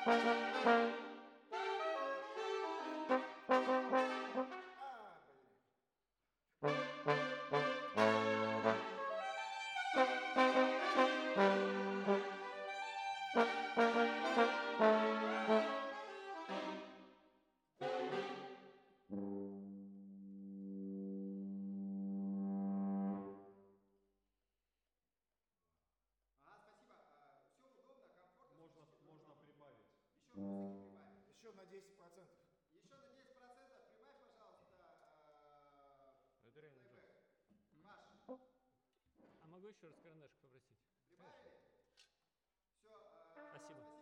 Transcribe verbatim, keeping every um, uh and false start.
Еще на десять процентов. Еще на десять процентов прибавь, пожалуйста, э, Это реально плейбэк. Маш. А могу еще раз карандашик попросить? Прибавили? Все. Спасибо.